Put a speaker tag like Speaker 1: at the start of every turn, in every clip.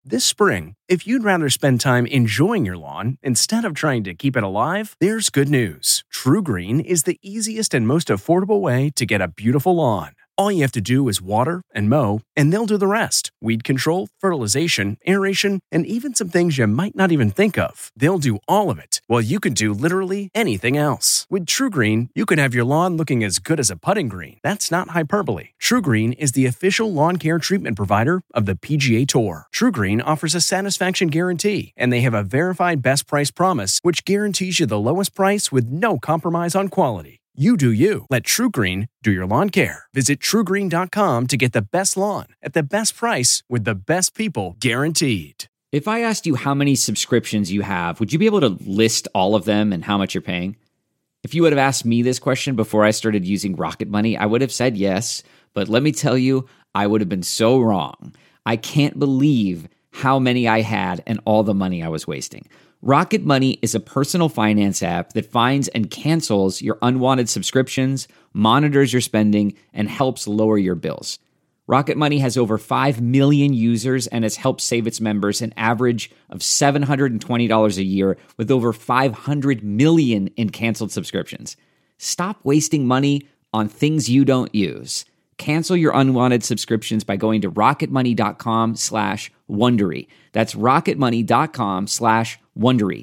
Speaker 1: This spring, if you'd rather spend time enjoying your lawn instead of trying to keep it alive, there's good news. TruGreen is the easiest and most affordable way to get a beautiful lawn. All you have to do is water and mow, and they'll do the rest. Weed control, fertilization, aeration, and even some things you might not even think of. They'll do all of it, while you can do literally anything else. With TruGreen, you can have your lawn looking as good as a putting green. That's not hyperbole. TruGreen is the official lawn care treatment provider of the PGA Tour. TruGreen offers a satisfaction guarantee, and they have a verified best price promise, which guarantees you the lowest price with no compromise on quality. You do you. Let TruGreen do your lawn care. Visit TruGreen.com to get the best lawn at the best price with the best people guaranteed.
Speaker 2: If I asked you how many subscriptions you have, would you be able to list all of them and how much you're paying? If you would have asked me this question before I started using Rocket Money, I would have said yes. But let me tell you, I would have been so wrong. I can't believe how many I had and all the money I was wasting. Rocket Money is a personal finance app that finds and cancels your unwanted subscriptions, monitors your spending, and helps lower your bills. Rocket Money has over 5 million users and has helped save its members an average of $720 a year with over 500 million in canceled subscriptions. Stop wasting money on things you don't use. Cancel your unwanted subscriptions by going to rocketmoney.com/Wondery. That's rocketmoney.com/Wondery.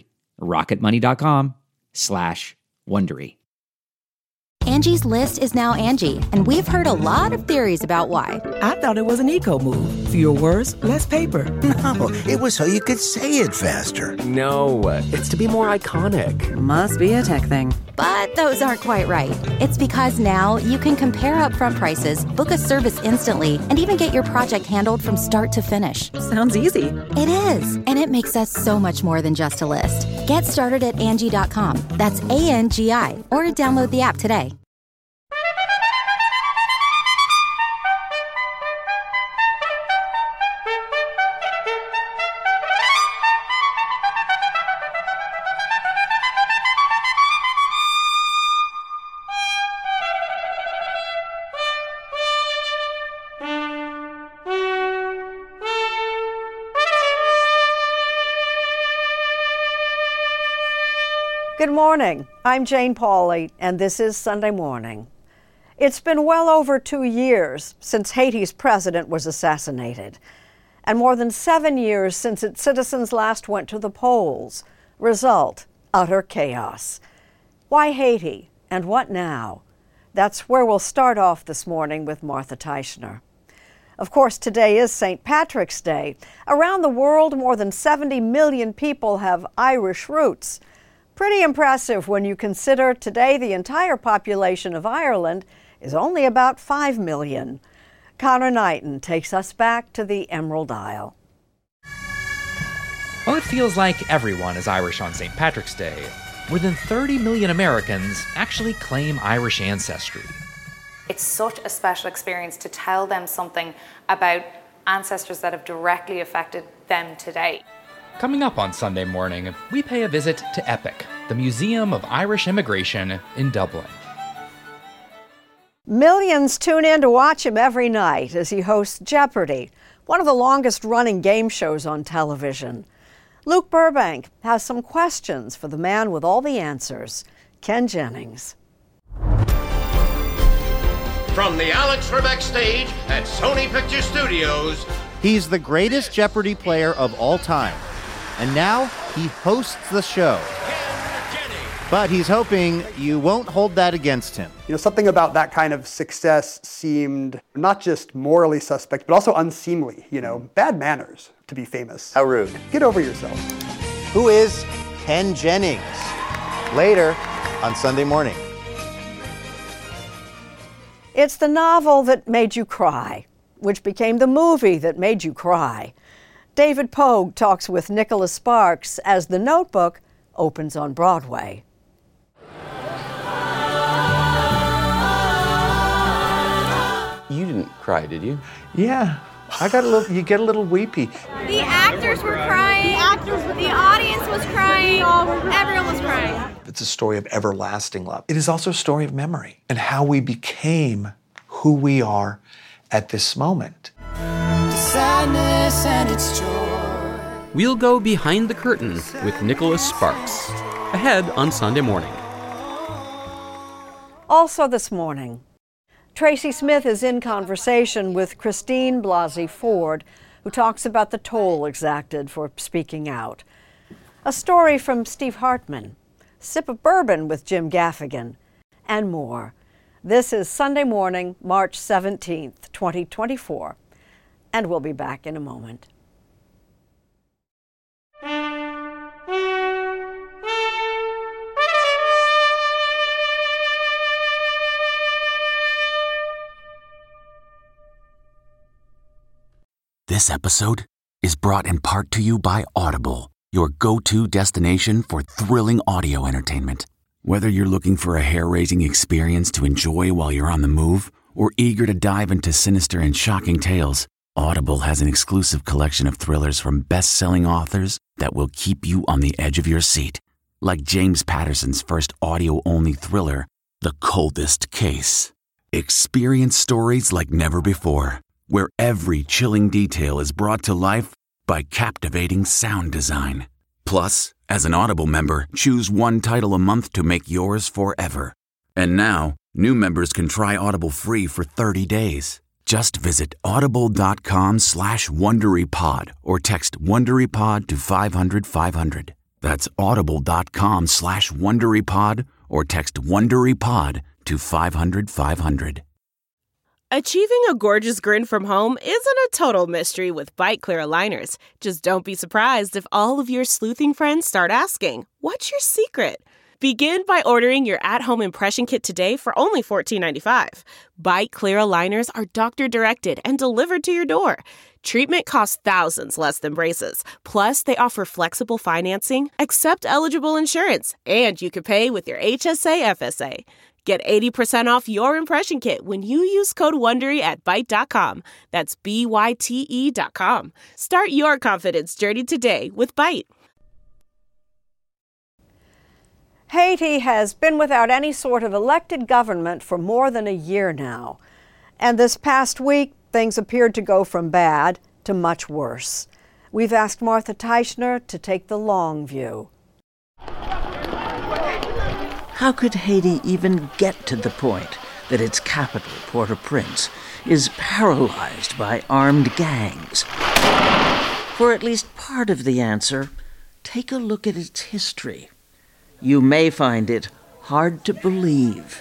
Speaker 2: rocketmoney.com/Wondery.
Speaker 3: Angie's List is now Angie, and we've heard a lot of theories about why.
Speaker 4: I thought it was an eco move. Fewer words, less paper.
Speaker 5: No, it was so you could say it faster.
Speaker 6: No, it's to be more iconic.
Speaker 4: Must be a tech thing.
Speaker 3: But those aren't quite right. It's because now you can compare upfront prices, book a service instantly, and even get your project handled from start to finish.
Speaker 4: Sounds easy.
Speaker 3: It is, and it makes us so much more than just a list. Get started at Angie.com. That's ANGI, or download the app today.
Speaker 7: Good morning. I'm Jane Pauley, and this is Sunday Morning. It's been well over 2 years since Haiti's president was assassinated, and more than 7 years since its citizens last went to the polls. Result, utter chaos. Why Haiti, and what now? That's where we'll start off this morning with Martha Teichner. Of course, today is St. Patrick's Day. Around the world, more than 70 million people have Irish roots. Pretty impressive when you consider today the entire population of Ireland is only about 5 million. Connor Knighton takes us back to the Emerald Isle.
Speaker 8: Well, it feels like everyone is Irish on St. Patrick's Day. More than 30 million Americans actually claim Irish ancestry.
Speaker 9: It's such a special experience to tell them something about ancestors that have directly affected them today.
Speaker 8: Coming up on Sunday Morning, we pay a visit to EPIC, the Museum of Irish Immigration in Dublin.
Speaker 7: Millions tune in to watch him every night as he hosts Jeopardy, one of the longest-running game shows on television. Luke Burbank has some questions for the man with all the answers, Ken Jennings.
Speaker 10: From the Alex Trebek stage at Sony Picture Studios,
Speaker 11: he's the greatest Jeopardy player of all time. And now he hosts the show. But he's hoping you won't hold that against him.
Speaker 12: You know, something about that kind of success seemed not just morally suspect, but also unseemly. You know, bad manners to be famous.
Speaker 11: How rude.
Speaker 12: Get over yourself.
Speaker 11: Who is Ken Jennings? Later on Sunday Morning.
Speaker 7: It's the novel that made you cry, which became the movie that made you cry. David Pogue talks with Nicholas Sparks as The Notebook opens on Broadway.
Speaker 6: You didn't cry, did you?
Speaker 13: Yeah. You get a little weepy.
Speaker 14: The actors were crying. The audience was crying. Everyone was crying.
Speaker 13: It's a story of everlasting love. It is also a story of memory and how we became who we are at this moment.
Speaker 15: The sadness and its joy. we'll go behind the curtain with Nicholas Sparks. Ahead on Sunday morning.
Speaker 7: Also this morning, Tracy Smith is in conversation with Christine Blasey Ford, who talks about the toll exacted for speaking out. A story from Steve Hartman, sip of bourbon with Jim Gaffigan, and more. This is Sunday morning, March 17th, 2024, and we'll be back in a moment.
Speaker 16: This episode is brought in part to you by Audible, your go-to destination for thrilling audio entertainment. Whether you're looking for a hair-raising experience to enjoy while you're on the move or eager to dive into sinister and shocking tales, Audible has an exclusive collection of thrillers from best-selling authors that will keep you on the edge of your seat. Like James Patterson's first audio-only thriller, The Coldest Case. Experience stories like never before, where every chilling detail is brought to life by captivating sound design. Plus, as an Audible member, choose one title a month to make yours forever. And now, new members can try Audible free for 30 days. Just visit audible.com/WonderyPod or text WonderyPod to 500-500. That's audible.com/WonderyPod or text WonderyPod to 500-500.
Speaker 17: Achieving a gorgeous grin from home isn't a total mystery with Byte Clear aligners. Just don't be surprised if all of your sleuthing friends start asking, "What's your secret?" Begin by ordering your at-home impression kit today for only $14.95. Byte Clear aligners are doctor-directed and delivered to your door. Treatment costs thousands less than braces. Plus, they offer flexible financing, accept eligible insurance, and you can pay with your HSA FSA. Get 80% off your impression kit when you use code WONDERY at Byte.com. That's BYTE.com. Start your confidence journey today with Byte.
Speaker 7: Haiti has been without any sort of elected government for more than a year now. And this past week, things appeared to go from bad to much worse. We've asked Martha Teichner to take the long view.
Speaker 18: How could Haiti even get to the point that its capital, Port-au-Prince, is paralyzed by armed gangs? For at least part of the answer, take a look at its history. You may find it hard to believe.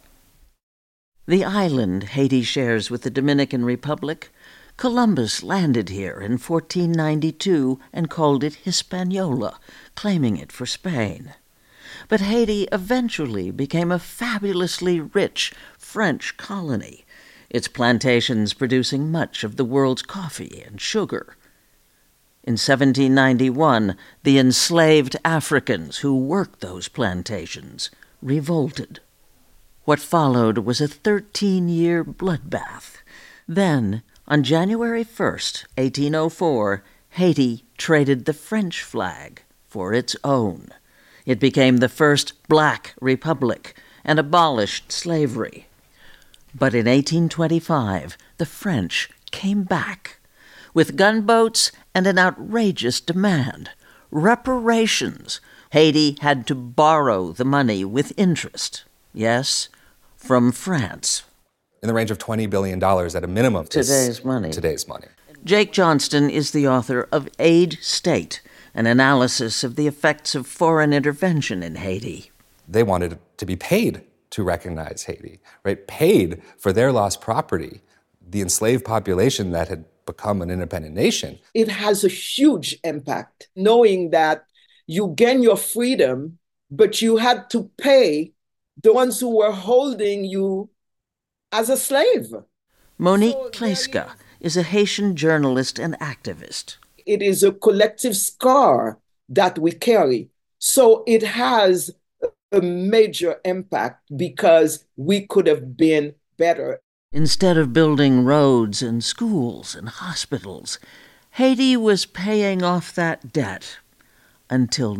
Speaker 18: The island Haiti shares with the Dominican Republic, Columbus landed here in 1492 and called it Hispaniola, claiming it for Spain. But Haiti eventually became a fabulously rich French colony, its plantations producing much of the world's coffee and sugar. In 1791, the enslaved Africans who worked those plantations revolted. What followed was a 13-year bloodbath. Then, on January 1st, 1804, Haiti traded the French flag for its own. It became the first black republic and abolished slavery. But in 1825, the French came back with gunboats and an outrageous demand: reparations. Haiti had to borrow the money with interest. Yes, from France.
Speaker 19: In the range of $20 billion at a minimum.
Speaker 18: Today's money.
Speaker 19: Today's money.
Speaker 18: Jake Johnston is the author of Aid State, an analysis of the effects of foreign intervention in Haiti.
Speaker 19: They wanted to be paid to recognize Haiti, right? Paid for their lost property, the enslaved population that had become an independent nation.
Speaker 20: It has a huge impact, knowing that you gain your freedom, but you had to pay the ones who were holding you as a slave.
Speaker 18: Monique Kleska is a Haitian journalist and activist.
Speaker 20: It is a collective scar that we carry. So it has a major impact because we could have been better.
Speaker 18: Instead of building roads and schools and hospitals, Haiti was paying off that debt until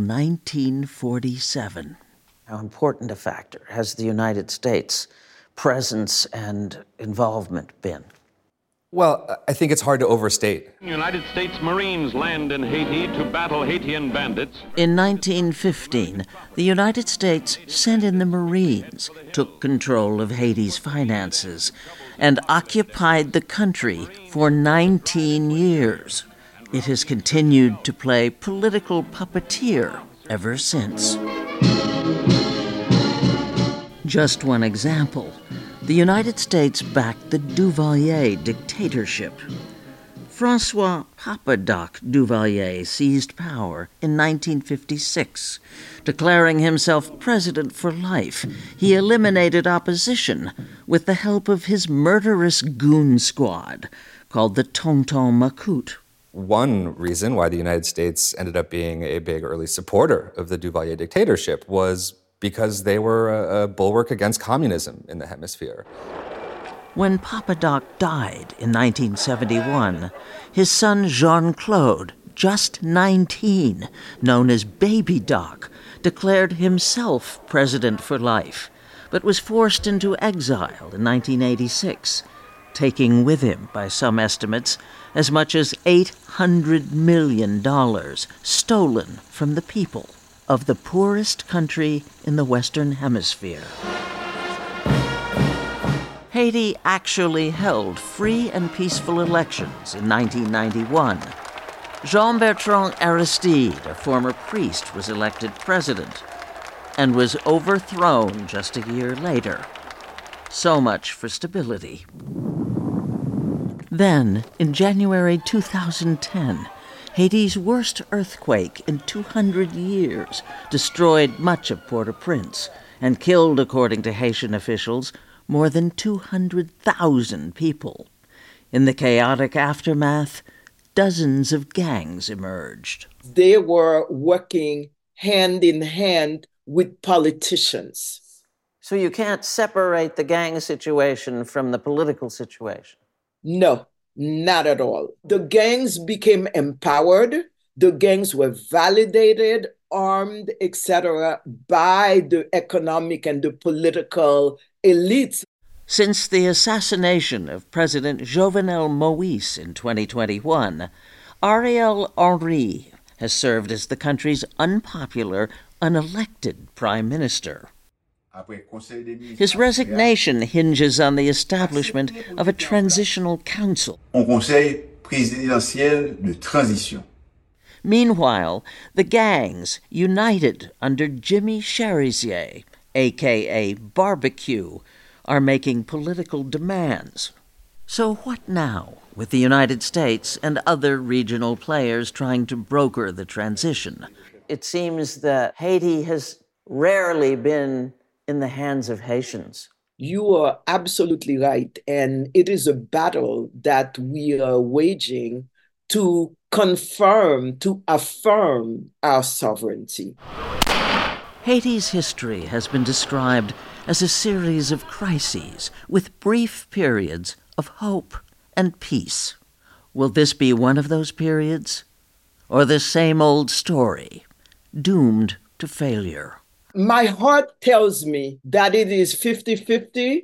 Speaker 18: 1947.
Speaker 21: How important a factor has the United States' presence and involvement been?
Speaker 19: Well, I think it's hard to overstate.
Speaker 1: United States Marines land in Haiti to battle Haitian bandits.
Speaker 18: In 1915, the United States sent in the Marines, took control of Haiti's finances, and occupied the country for 19 years. It has continued to play political puppeteer ever since. Just one example. The United States backed the Duvalier dictatorship. François Papa Doc Duvalier seized power in 1956. Declaring himself president for life, he eliminated opposition with the help of his murderous goon squad called the Tonton Macoute.
Speaker 19: One reason why the United States ended up being a big early supporter of the Duvalier dictatorship was because they were a bulwark against communism in the hemisphere.
Speaker 18: When Papa Doc died in 1971, his son Jean-Claude, just 19, known as Baby Doc, declared himself president for life, but was forced into exile in 1986, taking with him, by some estimates, as much as $800 million stolen from the people of the poorest country in the Western Hemisphere. Haiti actually held free and peaceful elections in 1991. Jean-Bertrand Aristide, a former priest, was elected president and was overthrown just a year later. So much for stability. Then, in January 2010, Haiti's worst earthquake in 200 years destroyed much of Port-au-Prince and killed, according to Haitian officials, more than 200,000 people. In the chaotic aftermath, dozens of gangs emerged.
Speaker 20: They were working hand in hand with politicians.
Speaker 21: So you can't separate the gang situation from the political situation?
Speaker 20: No, not at all. The gangs became empowered. The gangs were validated, armed, etc., by the economic and the political elites.
Speaker 18: Since the assassination of President Jovenel Moïse in 2021, Ariel Henry has served as the country's unpopular, unelected prime minister. His resignation hinges on the establishment of a transitional council.
Speaker 22: Un conseil présidentiel de transition.
Speaker 18: Meanwhile, the gangs, united under Jimmy Cherizier, a.k.a. Barbecue, are making political demands. So what now, with the United States and other regional players trying to broker the transition?
Speaker 21: It seems that Haiti has rarely been in the hands of Haitians.
Speaker 20: You are absolutely right. And it is a battle that we are waging to confirm, to affirm our sovereignty.
Speaker 18: Haiti's history has been described as a series of crises with brief periods of hope and peace. Will this be one of those periods? Or the same old story, doomed to failure?
Speaker 20: My heart tells me that it is 50-50,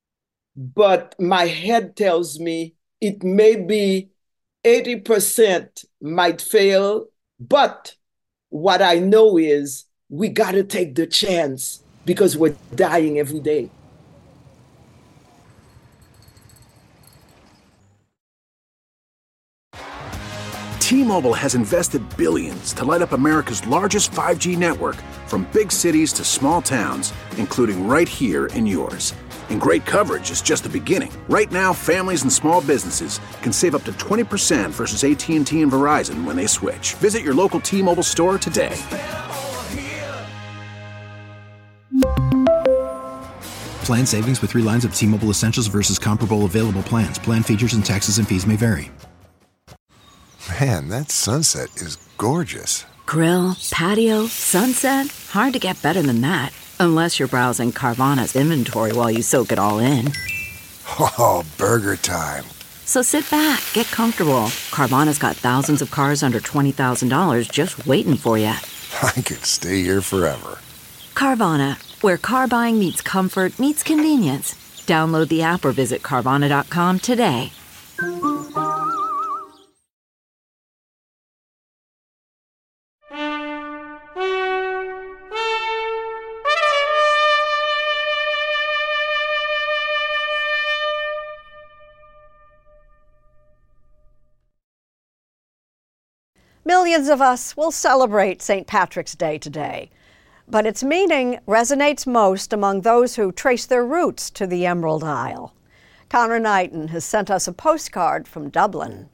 Speaker 20: but my head tells me it may be 80% might fail, but what I know is we got to take the chance because we're dying every day.
Speaker 23: T-Mobile has invested billions to light up America's largest 5G network, from big cities to small towns, including right here in yours. And great coverage is just the beginning. Right now, families and small businesses can save up to 20% versus AT&T and Verizon when they switch. Visit your local T-Mobile store today.
Speaker 24: Plan savings with 3 lines of T-Mobile Essentials versus comparable available plans. Plan features and taxes and fees may vary.
Speaker 25: Man, that sunset is gorgeous.
Speaker 26: Grill, patio, sunset. Hard to get better than that. Unless you're browsing Carvana's inventory while you soak it all in.
Speaker 25: Oh, burger time.
Speaker 26: So sit back, get comfortable. Carvana's got thousands of cars under $20,000 just waiting for you.
Speaker 25: I could stay here forever.
Speaker 26: Carvana, where car buying meets comfort meets convenience. Download the app or visit Carvana.com today.
Speaker 7: Millions of us will celebrate St. Patrick's Day today, but its meaning resonates most among those who trace their roots to the Emerald Isle. Connor Knighton has sent us a postcard from Dublin.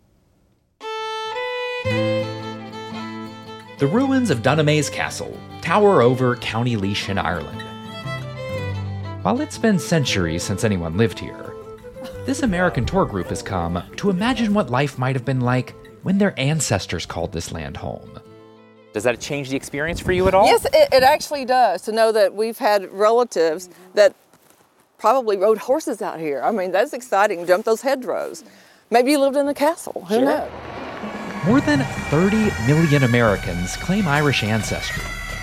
Speaker 2: The ruins of Dunamaise Castle tower over County Laois in Ireland. While it's been centuries since anyone lived here, this American tour group has come to imagine what life might have been like when their ancestors called this land home.
Speaker 3: Does that change the experience for you at all?
Speaker 4: Yes, it actually does, to know that we've had relatives that probably rode horses out here. I mean, that's exciting, jump those hedgerows. Maybe you lived in the castle, who knows?
Speaker 2: More than 30 million Americans claim Irish ancestry.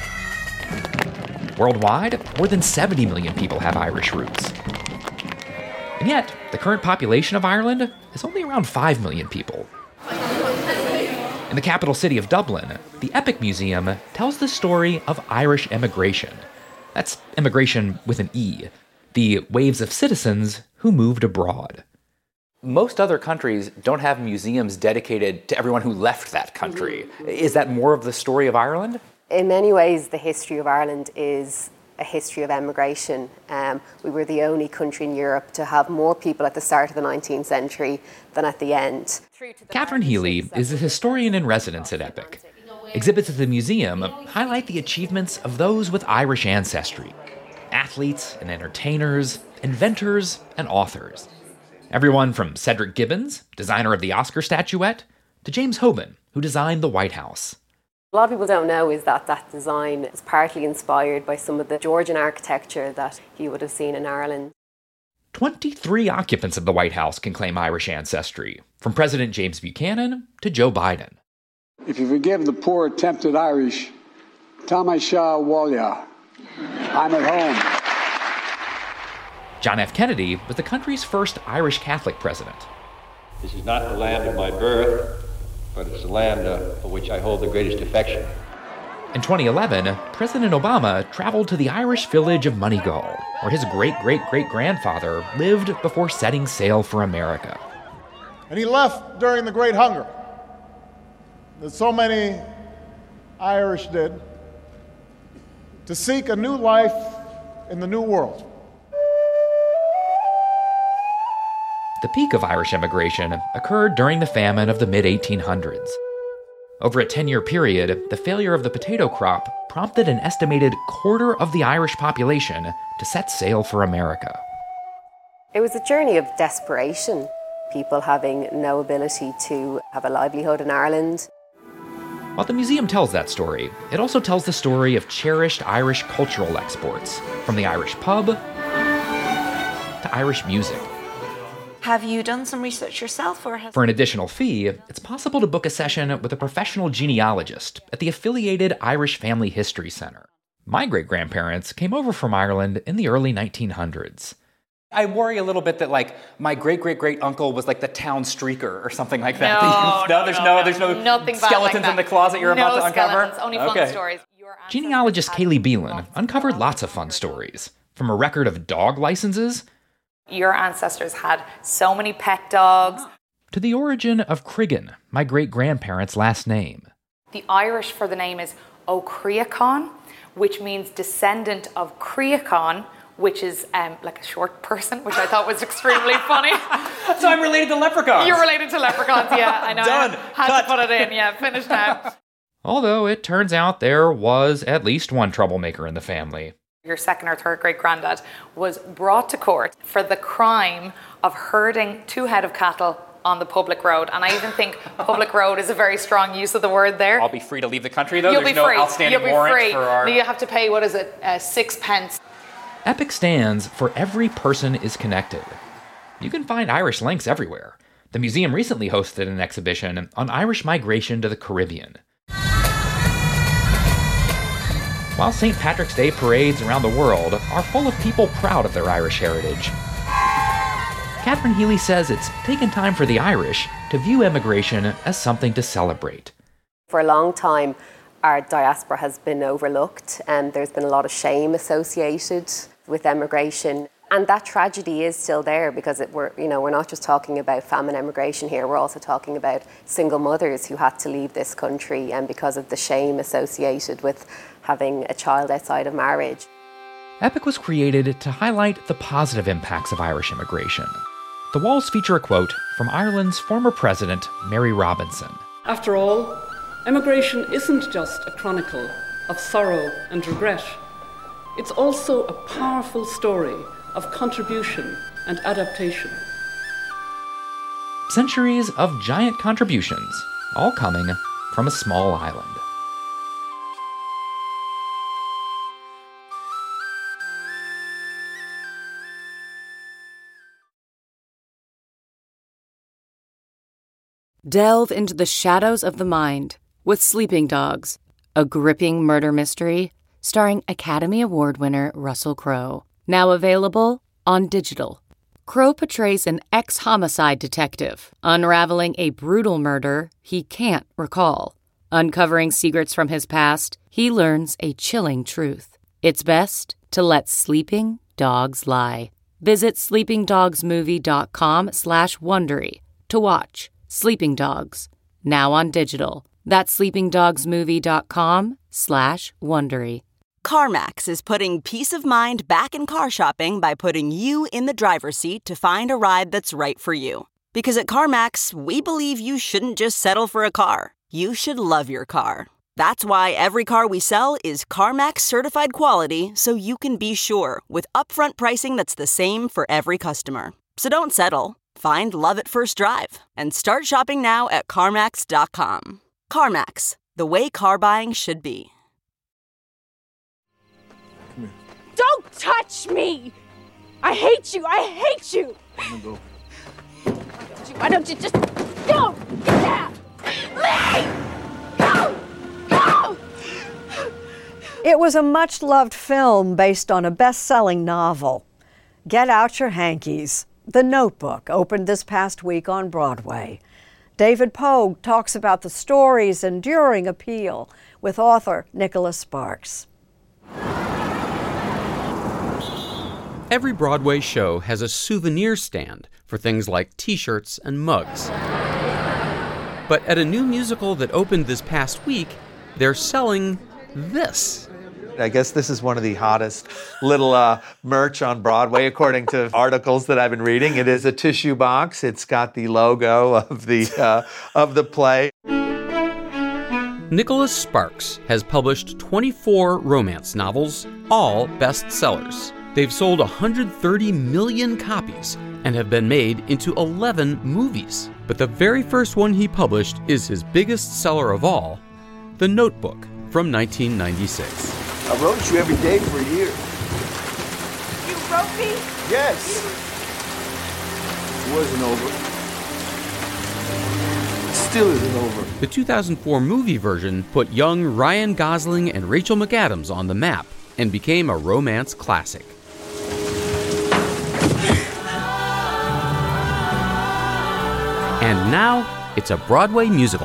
Speaker 2: Worldwide, more than 70 million people have Irish roots. And yet, the current population of Ireland is only around 5 million people. In the capital city of Dublin, the Epic Museum tells the story of Irish emigration. That's immigration with an E, the waves of citizens who moved abroad.
Speaker 3: Most other countries don't have museums dedicated to everyone who left that country. Is that more of the story of Ireland?
Speaker 5: In many ways, the history of Ireland is a history of emigration. We were the only country in Europe to have more people at the start of the 19th century than at the end.
Speaker 2: Catherine Healy is a historian in residence at Epic. Exhibits at the museum highlight the achievements of those with Irish ancestry: athletes and entertainers, inventors and authors. Everyone from Cedric Gibbons, designer of the Oscar statuette, to James Hoban, who designed the White House.
Speaker 5: A lot of people don't know is that that design is partly inspired by some of the Georgian architecture that you would have seen in Ireland.
Speaker 2: 23 occupants of the White House can claim Irish ancestry, from President James Buchanan to Joe Biden.
Speaker 8: If you forgive the poor attempted Irish, Tamasha Walia, I'm at home.
Speaker 2: John F. Kennedy was the country's first Irish Catholic president.
Speaker 9: This is not the land of my birth, but it's the land for which I hold the greatest affection.
Speaker 2: In 2011, President Obama traveled to the Irish village of Moneygall, where his great-great-great-grandfather lived before setting sail for America.
Speaker 27: And he left during the Great Hunger, that so many Irish did, to seek a new life in the New World.
Speaker 2: The peak of Irish immigration occurred during the famine of the mid-1800s. Over a 10-year period, the failure of the potato crop prompted an estimated quarter of the Irish population to set sail for America.
Speaker 5: It was a journey of desperation, people having no ability to have a livelihood in Ireland.
Speaker 2: While the museum tells that story, it also tells the story of cherished Irish cultural exports, from the Irish pub to Irish music.
Speaker 28: Have you done some research yourself, or has...
Speaker 2: For an additional fee, it's possible to book a session with a professional genealogist at the affiliated Irish Family History Center. My great-grandparents came over from Ireland in the early 1900s.
Speaker 3: I worry a little bit that, like, my great-great-great-uncle was like the town streaker or something like that. There's no skeletons in the closet you're about to uncover?
Speaker 28: Only fun stories.
Speaker 2: Genealogist Kaylee Beelan uncovered lots of fun stories, from a record of dog licenses
Speaker 29: your ancestors had so many pet dogs,
Speaker 2: to the origin of Criggan, my great-grandparents' last name.
Speaker 29: The Irish for the name is O'Criacán, which means descendant of Criacán, which is like a short person, which I thought was extremely funny.
Speaker 3: So I'm related to leprechauns.
Speaker 29: You're related to leprechauns, yeah, I know.
Speaker 3: Done.
Speaker 29: Had to put it in, yeah, finished now.
Speaker 2: Although it turns out there was at least one troublemaker in the family.
Speaker 29: Your second or third great-granddad was brought to court for the crime of herding 2 head of cattle on the public road. And I even think public road is a very strong use of the word there.
Speaker 3: I'll be free to leave the country, though?
Speaker 29: You'll
Speaker 3: There's
Speaker 29: be
Speaker 3: no
Speaker 29: free.
Speaker 3: outstanding
Speaker 29: You'll be
Speaker 3: warrant
Speaker 29: free.
Speaker 3: for our...
Speaker 29: You have to pay, 6 pence.
Speaker 2: EPIC stands for Every Person is Connected. You can find Irish links everywhere. The museum recently hosted an exhibition on Irish migration to the Caribbean. While St. Patrick's Day parades around the world are full of people proud of their Irish heritage, Catherine Healy says it's taken time for the Irish to view immigration as something to celebrate.
Speaker 5: For a long time, our diaspora has been overlooked, and there's been a lot of shame associated with emigration. And that tragedy is still there because we're not just talking about famine emigration here, we're also talking about single mothers who had to leave this country and because of the shame associated with having a child outside of marriage.
Speaker 2: Epic was created to highlight the positive impacts of Irish immigration. The walls feature a quote from Ireland's former president, Mary Robinson.
Speaker 6: After all, emigration isn't just a chronicle of sorrow and regret. It's also a powerful story of contribution and adaptation.
Speaker 2: Centuries of giant contributions, all coming from a small island.
Speaker 10: Delve into the shadows of the mind with Sleeping Dogs, a gripping murder mystery starring Academy Award winner Russell Crowe. Now available on digital. Crowe portrays an ex-homicide detective unraveling a brutal murder he can't recall. Uncovering secrets from his past, he learns a chilling truth. It's best to let sleeping dogs lie. Visit sleepingdogsmovie.com/Wondery to watch Sleeping Dogs, now on digital. That's sleepingdogsmovie.com/Wondery.
Speaker 11: CarMax is putting peace of mind back in car shopping by putting you in the driver's seat to find a ride that's right for you. Because at CarMax, we believe you shouldn't just settle for a car. You should love your car. That's why every car we sell is CarMax certified quality, so you can be sure with upfront pricing that's the same for every customer. So don't settle. Find love at first drive and start shopping now at CarMax.com. CarMax, the way car buying should be.
Speaker 12: Don't touch me! I hate you! I hate you!
Speaker 25: Go.
Speaker 12: Why don't you just go? Get out! Leave! Go! Go!
Speaker 7: It was a much-loved film based on a best-selling novel. Get out your hankies. The Notebook opened this past week on Broadway. David Pogue talks about the story's enduring appeal with author Nicholas Sparks.
Speaker 13: Every Broadway show has a souvenir stand for things like t-shirts and mugs. But at a new musical that opened this past week, they're selling this.
Speaker 14: I guess this is one of the hottest little merch on Broadway, according to articles that I've been reading. It is a tissue box. It's got the logo of the play.
Speaker 13: Nicholas Sparks has published 24 romance novels, all bestsellers. They've sold 130 million copies and have been made into 11 movies. But the very first one he published is his biggest seller of all, The Notebook from 1996.
Speaker 22: I wrote you every day for a year.
Speaker 12: You wrote me?
Speaker 22: Yes. It wasn't over. It still isn't over.
Speaker 13: The 2004 movie version put young Ryan Gosling and Rachel McAdams on the map and became a romance classic. And now, it's a Broadway musical.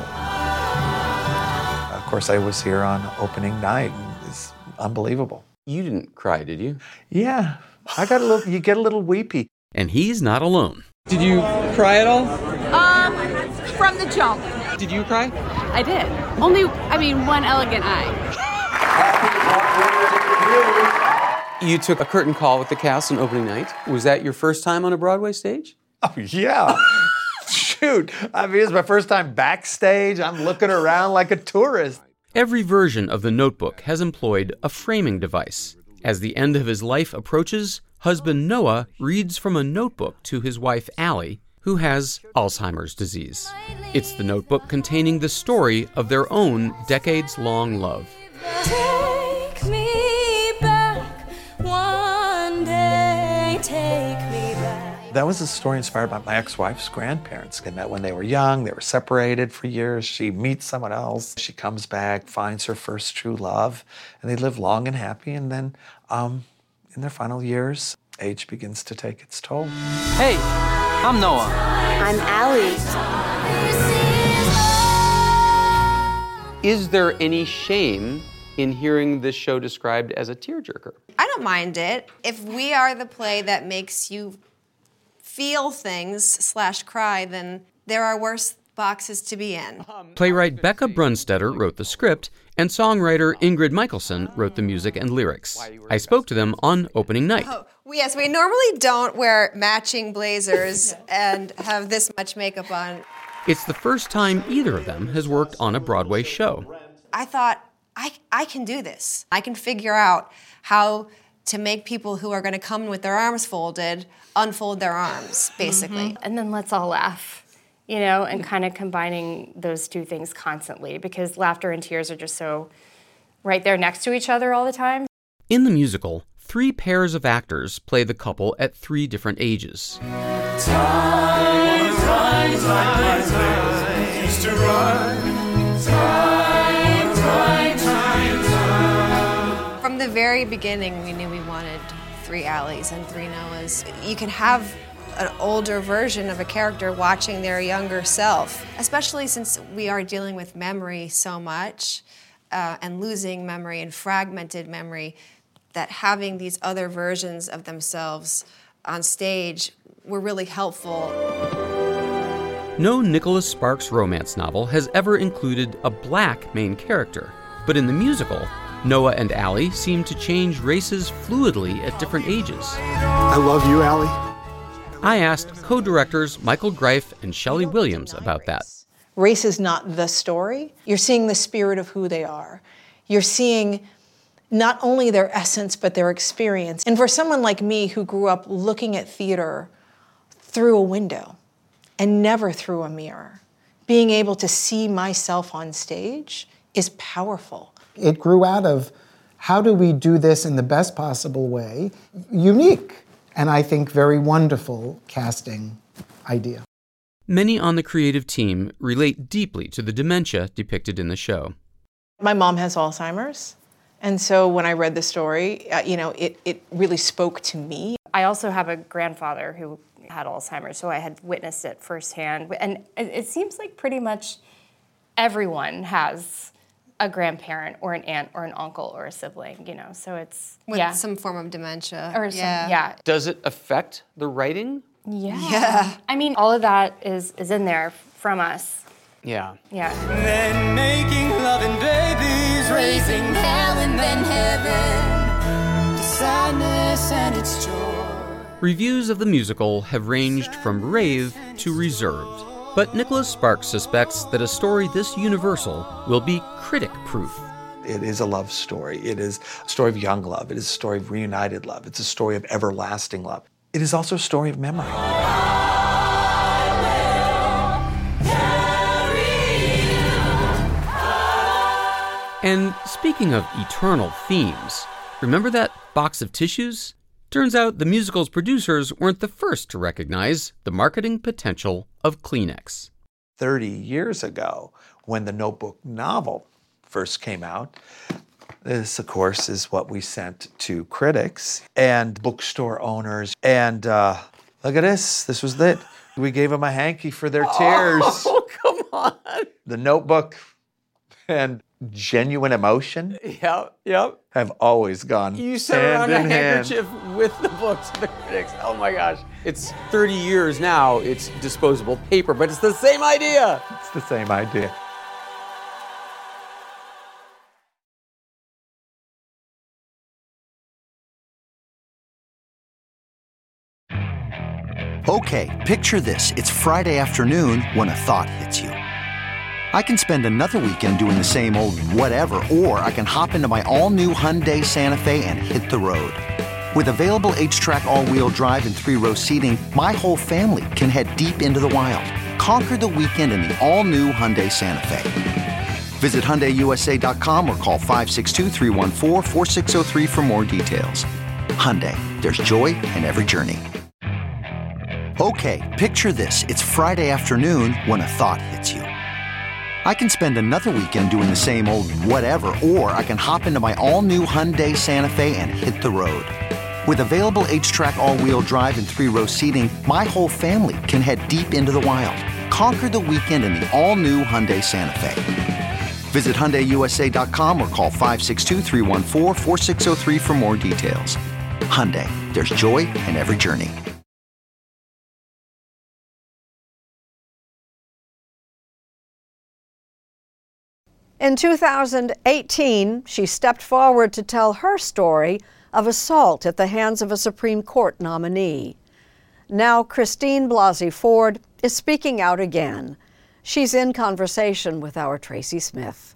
Speaker 14: Of course, I was here on opening night. It's unbelievable.
Speaker 13: You didn't cry, did you?
Speaker 14: Yeah, I got a little. You get a little weepy.
Speaker 13: And he's not alone.
Speaker 15: Did you cry at all?
Speaker 12: From the jump.
Speaker 15: Did you cry?
Speaker 12: I did. Only, one elegant eye.
Speaker 15: You took a curtain call with the cast on opening night. Was that your first time on a Broadway stage?
Speaker 14: Oh, yeah. Shoot. It's my first time backstage. I'm looking around like a tourist.
Speaker 13: Every version of The Notebook has employed a framing device. As the end of his life approaches, husband Noah reads from a notebook to his wife Allie, who has Alzheimer's disease. It's the notebook containing the story of their own decades-long love.
Speaker 16: Take me back, one day, take me back.
Speaker 14: That was a story inspired by my ex-wife's grandparents. They met when they were young. They were separated for years. She meets someone else. She comes back, finds her first true love, and they live long and happy. And then in their final years, age begins to take its toll.
Speaker 15: Hey,
Speaker 1: I'm Noah.
Speaker 17: I'm Allie.
Speaker 15: Is there any shame in hearing this show described as a tearjerker?
Speaker 18: I don't mind it. If we are the play that makes you feel things / cry, then there are worse boxes to be in.
Speaker 13: Playwright Becca Brunstetter wrote the script, and songwriter Ingrid Michaelson wrote the music and lyrics. I spoke to them on opening night.
Speaker 18: Yes, we normally don't wear matching blazers and have this much makeup on.
Speaker 13: It's the first time either of them has worked on a Broadway show.
Speaker 18: I thought, I can do this. I can figure out how to make people who are going to come with their arms folded unfold their arms, basically.
Speaker 19: And then let's all laugh, you know, and kind of combining those two things constantly, because laughter and tears are just so right there next to each other all the time.
Speaker 13: In the musical, 3 pairs of actors play the couple at 3 different ages.
Speaker 16: Time used to run.
Speaker 18: From the very beginning, we knew we wanted 3 Allies and 3 Noahs. You can have an older version of a character watching their younger self, especially since we are dealing with memory so much and losing memory and fragmented memory, that having these other versions of themselves on stage were really helpful.
Speaker 13: No Nicholas Sparks romance novel has ever included a black main character, but in the musical, Noah and Allie seem to change races fluidly at different ages.
Speaker 20: I love you, Allie.
Speaker 13: I asked co-directors Michael Greif and Shelley Williams about that.
Speaker 21: Race is not the story. You're seeing the spirit of who they are. You're seeing not only their essence, but their experience. And for someone like me who grew up looking at theater through a window and never through a mirror, being able to see myself on stage is powerful.
Speaker 20: It grew out of how do we do this in the best possible way, unique, and I think very wonderful casting idea.
Speaker 13: Many on the creative team relate deeply to the dementia depicted in the show.
Speaker 21: My mom has Alzheimer's, and so when I read the story, it really spoke to me.
Speaker 19: I also have a grandfather who had Alzheimer's, so I had witnessed it firsthand. And it seems like pretty much everyone has a grandparent or an aunt or an uncle or a sibling, you know, so it's...
Speaker 18: With some form of dementia.
Speaker 19: Or yeah.
Speaker 15: Does it affect the writing?
Speaker 19: Yeah. I mean, all of that is in there from us.
Speaker 15: Yeah.
Speaker 19: Yeah.
Speaker 16: Then making love and babies, raising hell and then heaven, to sadness and its joy.
Speaker 13: Reviews of the musical have ranged from rave to reserved. But Nicholas Sparks suspects that a story this universal will be critic-proof.
Speaker 14: It is a love story. It is a story of young love. It is a story of reunited love. It's a story of everlasting love. It is also a story of memory.
Speaker 13: And speaking of eternal themes, remember that box of tissues? Turns out the musical's producers weren't the first to recognize the marketing potential of Kleenex.
Speaker 14: 30 years ago, when the Notebook novel first came out, this, of course, is what we sent to critics and bookstore owners. And look at this. This was it. We gave them a hanky for their tears.
Speaker 15: Oh, come on.
Speaker 14: The Notebook and genuine emotion have always gone
Speaker 15: You sat
Speaker 14: hand
Speaker 15: around
Speaker 14: in
Speaker 15: a
Speaker 14: hand.
Speaker 15: handkerchief with the books to the critics. Oh my gosh. It's 30 years now, it's disposable paper, but it's the same idea.
Speaker 14: It's the same idea.
Speaker 23: Okay, picture this. It's Friday afternoon when a thought hits you. I can spend another weekend doing the same old whatever, or I can hop into my all-new Hyundai Santa Fe and hit the road. With available H-Track all-wheel drive and 3-row seating, my whole family can head deep into the wild. Conquer the weekend in the all-new Hyundai Santa Fe. Visit HyundaiUSA.com or call 562-314-4603 for more details. Hyundai, there's joy in every journey. Okay, picture this. It's Friday afternoon when a thought hits you. I can spend another weekend doing the same old whatever, or I can hop into my all-new Hyundai Santa Fe and hit the road. With available H-Track all-wheel drive and 3-row seating, my whole family can head deep into the wild. Conquer the weekend in the all-new Hyundai Santa Fe. Visit HyundaiUSA.com or call 562-314-4603 for more details. Hyundai, there's joy in every journey.
Speaker 7: In 2018, she stepped forward to tell her story of assault at the hands of a Supreme Court nominee. Now Christine Blasey Ford is speaking out again. She's in conversation with our Tracy Smith.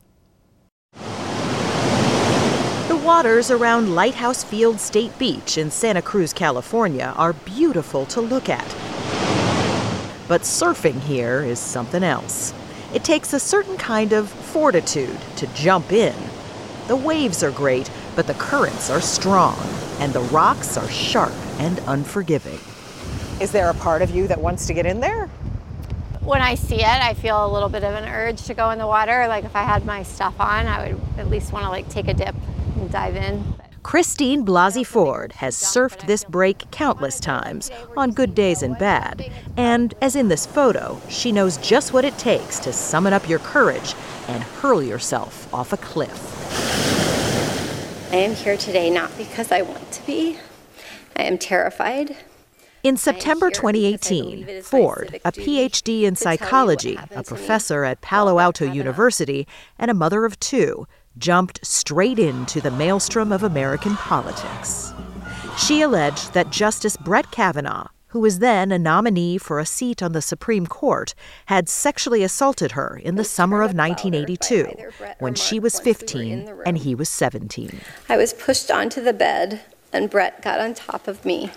Speaker 1: The waters around Lighthouse Field State Beach in Santa Cruz, California are beautiful to look at. But surfing here is something else. It takes a certain kind of fortitude to jump in. The waves are great, but the currents are strong, and the rocks are sharp and unforgiving.
Speaker 4: Is there a part of you that wants to get in there?
Speaker 8: When I see it, I feel a little bit of an urge to go in the water. Like if I had my stuff on, I would at least want to take a dip and dive in.
Speaker 1: Christine Blasey Ford has surfed this break countless times, on good days and bad. And as in this photo, she knows just what it takes to summon up your courage and hurl yourself off a cliff.
Speaker 9: I am here today not because I want to be. I am terrified.
Speaker 1: In September 2018, Ford, a PhD in psychology, a professor at Palo Alto University, and a mother of two, jumped straight into the maelstrom of American politics. She alleged that Justice Brett Kavanaugh, who was then a nominee for a seat on the Supreme Court, had sexually assaulted her in the summer of 1982, when she was 15 and he was 17.
Speaker 9: I was pushed onto the bed, and Brett got on top of me.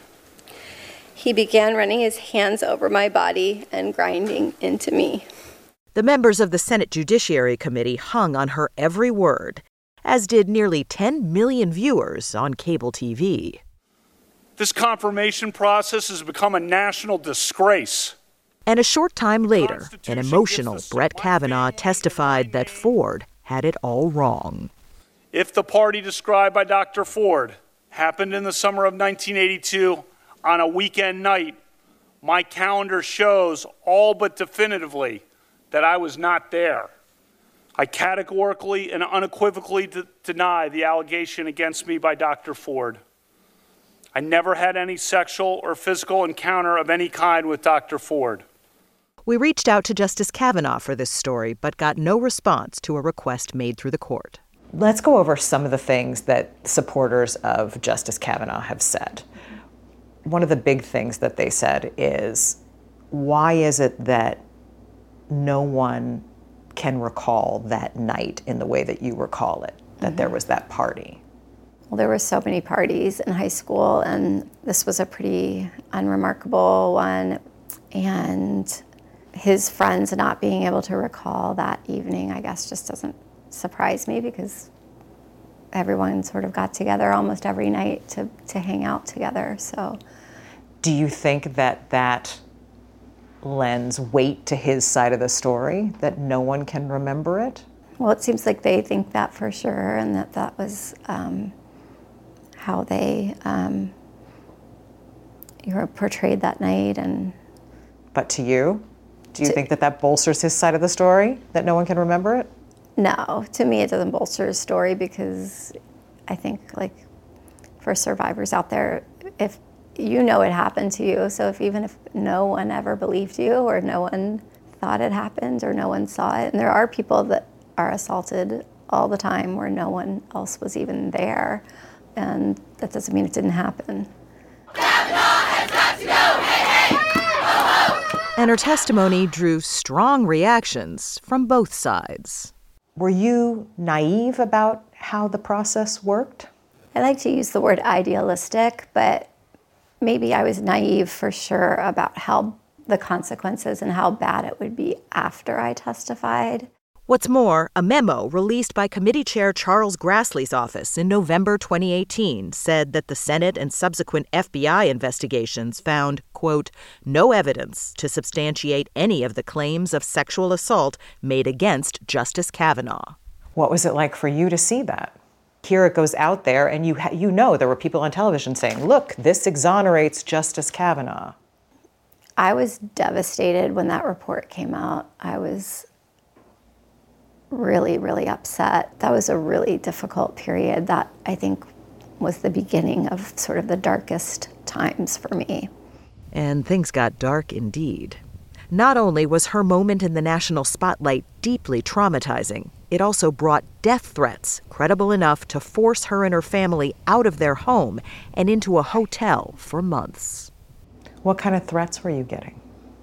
Speaker 9: He began running his hands over my body and grinding into me.
Speaker 1: The members of the Senate Judiciary Committee hung on her every word, as did nearly 10 million viewers on cable TV.
Speaker 17: This confirmation process has become a national disgrace.
Speaker 1: And a short time later, an emotional Brett Kavanaugh testified that Ford had it all wrong.
Speaker 17: If the party described by Dr. Ford happened in the summer of 1982 on a weekend night, my calendar shows all but definitively that I was not there. I categorically and unequivocally deny the allegation against me by Dr. Ford. I never had any sexual or physical encounter of any kind with Dr. Ford.
Speaker 1: We reached out to Justice Kavanaugh for this story, but got no response to a request made through the court.
Speaker 4: Let's go over some of the things that supporters of Justice Kavanaugh have said. One of the big things that they said is, why is it that no one can recall that night in the way that you recall it, that there was that party?
Speaker 9: Well, there were so many parties in high school, and this was a pretty unremarkable one. And his friends not being able to recall that evening, I guess, just doesn't surprise me, because everyone sort of got together almost every night to hang out together. So,
Speaker 4: do you think that that lends weight to his side of the story, that no one can remember it?
Speaker 9: Well, it seems like they think that for sure, and that was how they portrayed that night. And
Speaker 4: but to you, do you think that bolsters his side of the story, that no one can remember it?
Speaker 9: No, to me it doesn't bolster his story, because I think, like, for survivors out there, if you know it happened to you, so even if no one ever believed you, or no one thought it happened, or no one saw it, and there are people that are assaulted all the time where no one else was even there, and that doesn't mean it didn't happen.
Speaker 1: And her testimony drew strong reactions from both sides.
Speaker 4: Were you naive about how the process worked?
Speaker 9: I like to use the word idealistic, but maybe I was naive for sure about how the consequences and how bad it would be after I testified.
Speaker 1: What's more, a memo released by Committee Chair Charles Grassley's office in November 2018 said that the Senate and subsequent FBI investigations found, quote, no evidence to substantiate any of the claims of sexual assault made against Justice Kavanaugh.
Speaker 4: What was it like for you to see that? Here it goes out there, and you know there were people on television saying, look, this exonerates Justice Kavanaugh.
Speaker 9: I was devastated when that report came out. I was really, really upset. That was a really difficult period that I think was the beginning of sort of the darkest times for me.
Speaker 1: And things got dark indeed. Not only was her moment in the national spotlight deeply traumatizing, it also brought death threats credible enough to force her and her family out of their home and into a hotel for months.
Speaker 4: What kind of threats were you getting?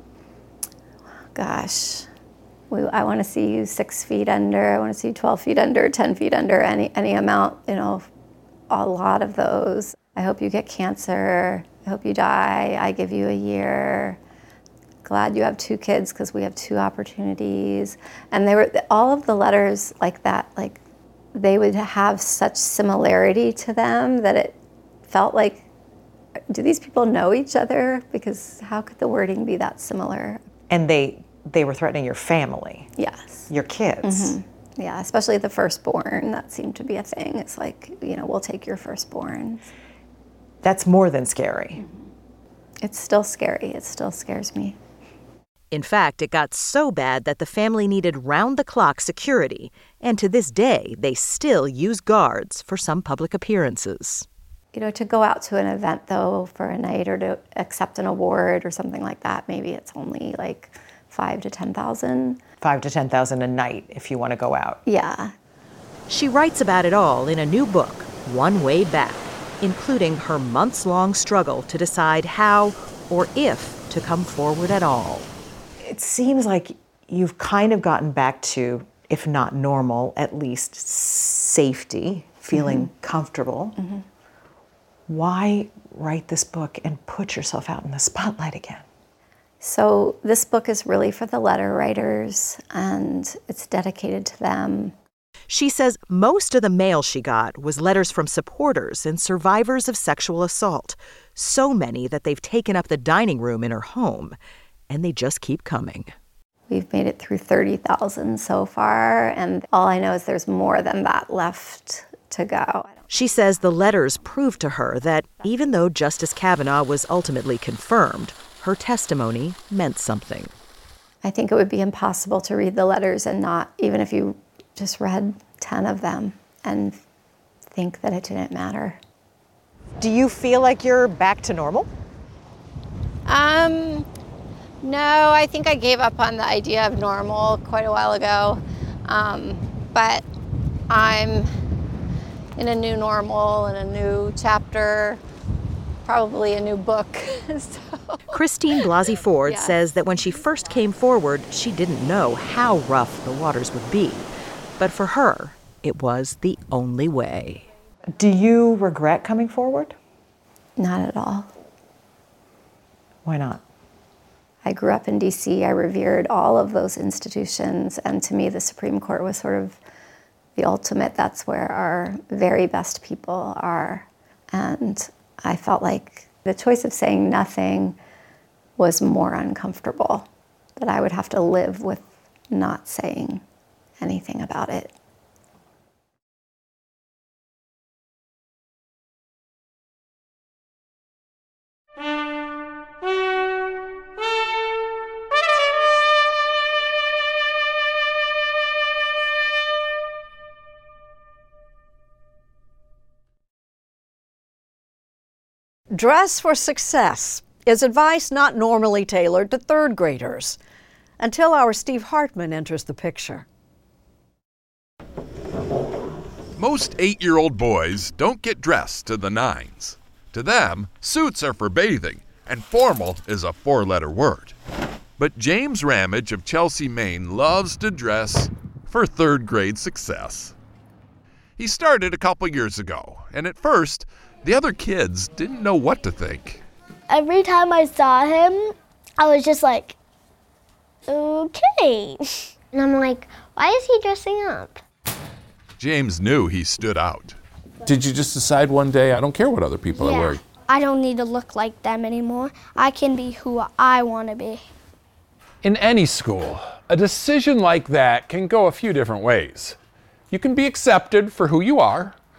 Speaker 9: Gosh, I want to see you 6 feet under, I want to see you 12 feet under, 10 feet under, any amount, a lot of those. I hope you get cancer, I hope you die, I give you a year. Glad you have 2 kids because we have 2 opportunities. And they were all of the letters like that, like they would have such similarity to them that it felt like, do these people know each other? Because how could the wording be that similar?
Speaker 4: And they were threatening your family.
Speaker 9: Yes.
Speaker 4: Your kids.
Speaker 9: Mm-hmm. Yeah, especially the firstborn. That seemed to be a thing. It's like, we'll take your firstborn.
Speaker 4: That's more than scary.
Speaker 9: It's still scary. It still scares me.
Speaker 1: In fact, it got so bad that the family needed round-the-clock security, and to this day, they still use guards for some public appearances.
Speaker 9: To go out to an event, though, for a night or to accept an award or something like that, maybe it's only like $5,000 to $10,000.
Speaker 4: $5,000 to $10,000 a night if you want to go out.
Speaker 9: Yeah.
Speaker 1: She writes about it all in a new book, One Way Back, including her months-long struggle to decide how or if to come forward at all.
Speaker 4: It seems like you've kind of gotten back to, if not normal, at least safety, feeling comfortable.
Speaker 9: Mm-hmm.
Speaker 4: Why write this book and put yourself out in the spotlight again?
Speaker 9: So this book is really for the letter writers, and it's dedicated to them.
Speaker 1: She says most of the mail she got was letters from supporters and survivors of sexual assault, so many that they've taken up the dining room in her home, and they just keep coming.
Speaker 9: We've made it through 30,000 so far, and all I know is there's more than that left to go.
Speaker 1: She says the letters prove to her that even though Justice Kavanaugh was ultimately confirmed, her testimony meant something.
Speaker 9: I think it would be impossible to read the letters and not, even if you just read 10 of them, and think that it didn't matter.
Speaker 4: Do you feel like you're back to normal?
Speaker 8: No, I think I gave up on the idea of normal quite a while ago. But I'm in a new normal and a new chapter, probably a new book.
Speaker 1: Christine Blasey Ford
Speaker 8: Yes.
Speaker 1: says that when she first came forward, she didn't know how rough the waters would be. But for her, it was the only way.
Speaker 4: Do you regret coming forward?
Speaker 9: Not at all.
Speaker 4: Why not?
Speaker 9: I grew up in DC. I revered all of those institutions, and to me, the Supreme Court was sort of the ultimate. That's where our very best people are. And I felt like the choice of saying nothing was more uncomfortable, that I would have to live with not saying anything about it.
Speaker 7: Dress for success is advice not normally tailored to third graders, until our Steve Hartman enters the picture.
Speaker 2: Most 8-year-old boys don't get dressed to the nines. To them, suits are for bathing, and formal is a 4-letter word. But James Ramage of Chelsea, Maine loves to dress for third grade success. He started a couple years ago, and at first, the other kids didn't know what to think.
Speaker 3: Every time I saw him, I was just like, okay. And I'm like, why is he dressing up?
Speaker 2: James knew he stood out.
Speaker 5: Did you just decide one day, I don't care what other people are wearing?
Speaker 3: I don't need to look like them anymore. I can be who I want to be.
Speaker 5: In any school, a decision like that can go a few different ways. You can be accepted for who you are,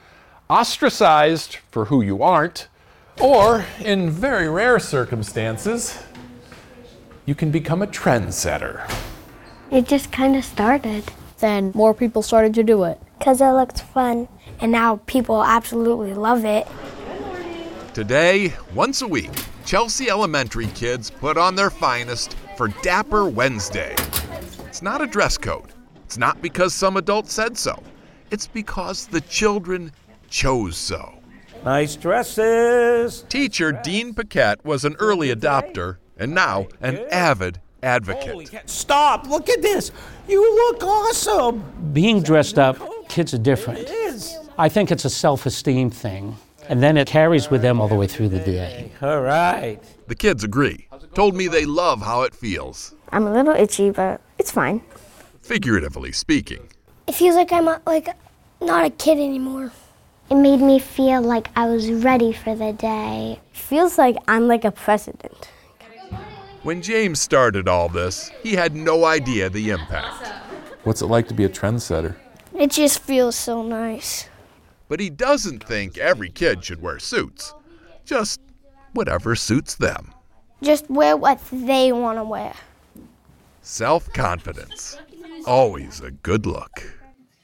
Speaker 5: ostracized for who you aren't, or in very rare circumstances, you can become a trendsetter.
Speaker 3: It just kind of started. Then more people started to do it. Because it looked fun, and now people absolutely love it.
Speaker 2: Today, once a week, Chelsea Elementary kids put on their finest for Dapper Wednesday. It's not a dress code. It's not because some adult said so. It's because the children chose so.
Speaker 6: Nice dresses.
Speaker 2: Teacher Dean Paquette was an early adopter and now an avid advocate.
Speaker 6: Stop! Look at this! You look awesome!
Speaker 10: Being dressed up, kids are different.
Speaker 6: It is.
Speaker 10: I think it's a self-esteem thing, and then it carries with them all the way through the day.
Speaker 6: All right.
Speaker 2: The kids agree. Told me they love how it feels.
Speaker 3: I'm a little itchy, but it's fine.
Speaker 2: Figuratively speaking.
Speaker 3: It feels like I'm not a kid anymore. It made me feel like I was ready for the day. It feels like I'm like a president.
Speaker 2: When James started all this, he had no idea the impact.
Speaker 5: What's it like to be a trendsetter?
Speaker 3: It just feels so nice.
Speaker 2: But he doesn't think every kid should wear suits. Just whatever suits them.
Speaker 3: Just wear what they want to wear.
Speaker 2: Self-confidence. Always a good look.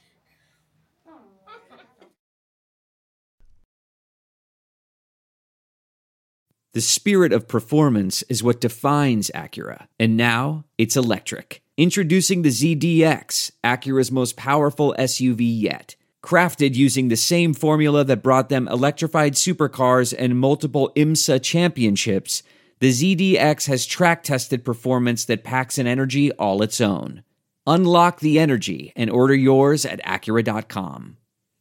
Speaker 11: The spirit of performance is what defines Acura, and now it's electric. Introducing the ZDX, Acura's most powerful SUV yet. Crafted using the same formula that brought them electrified supercars and multiple IMSA championships, the ZDX has track-tested performance that packs an energy all its own. Unlock the energy and order yours at Acura.com.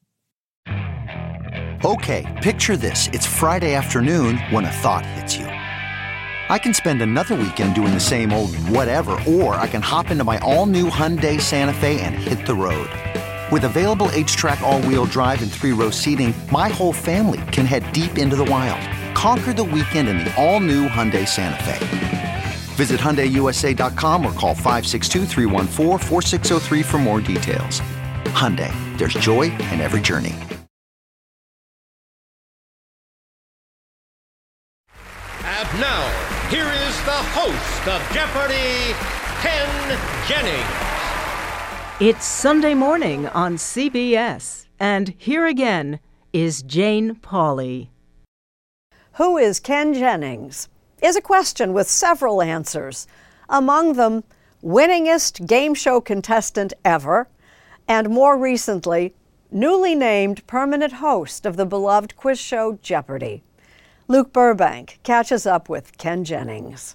Speaker 23: Okay, picture this. It's Friday afternoon when a thought hits you. I can spend another weekend doing the same old whatever, or I can hop into my all-new Hyundai Santa Fe and hit the road. With available H-Track all-wheel drive and 3-row seating, my whole family can head deep into the wild. Conquer the weekend in the all-new Hyundai Santa Fe. Visit HyundaiUSA.com or call 562-314-4603 for more details. Hyundai, there's joy in every journey.
Speaker 24: And now, here is the host of Jeopardy, Ken Jennings.
Speaker 25: It's Sunday morning on CBS, and here again is Jane Pauley.
Speaker 7: Who is Ken Jennings? Is a question with several answers. Among them, winningest game show contestant ever, and more recently, newly named permanent host of the beloved quiz show Jeopardy! Luke Burbank catches up with Ken Jennings.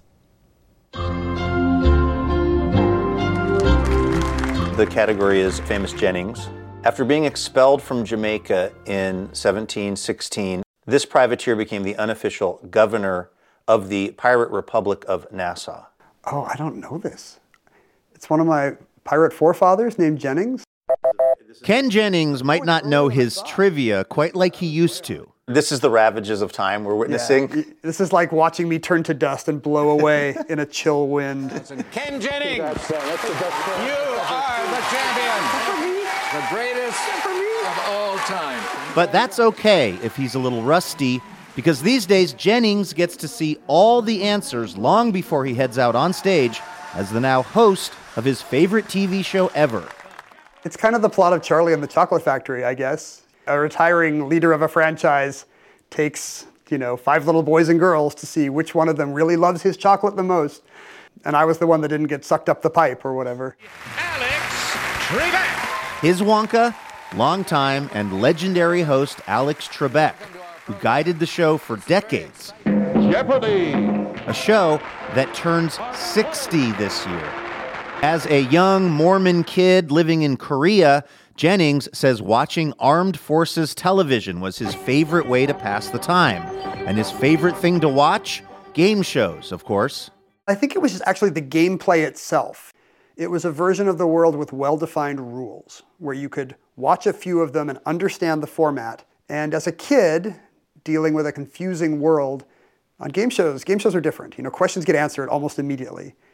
Speaker 26: The category is Famous Jennings. After being expelled from Jamaica in 1716, this privateer became the unofficial governor of the Pirate Republic of Nassau.
Speaker 27: Oh, I don't know this. It's one of my pirate forefathers named Jennings.
Speaker 28: Ken Jennings might not know his trivia quite like he used to.
Speaker 26: This is the ravages of time we're witnessing.
Speaker 27: Yeah, this is like watching me turn to dust and blow away in a chill wind.
Speaker 24: Ken Jennings, you are the champion. The greatest of all time.
Speaker 28: But that's okay if he's a little rusty, because these days Jennings gets to see all the answers long before he heads out on stage as the now host of his favorite TV show ever.
Speaker 27: It's kind of the plot of Charlie and the Chocolate Factory, I guess. A retiring leader of a franchise takes, 5 little boys and girls to see which one of them really loves his chocolate the most. And I was the one that didn't get sucked up the pipe or whatever.
Speaker 24: Alex Trebek.
Speaker 28: His Wonka, longtime and legendary host Alex Trebek, who guided the show for decades.
Speaker 24: Jeopardy!
Speaker 28: A show that turns 60 this year. As a young Mormon kid living in Korea, Jennings says watching armed forces television was his favorite way to pass the time. And his favorite thing to watch? Game shows, of course.
Speaker 27: I think it was just actually the gameplay itself. It was a version of the world with well-defined rules, where you could watch a few of them and understand the format. And as a kid, dealing with a confusing world, on game shows are different. Questions get answered almost immediately.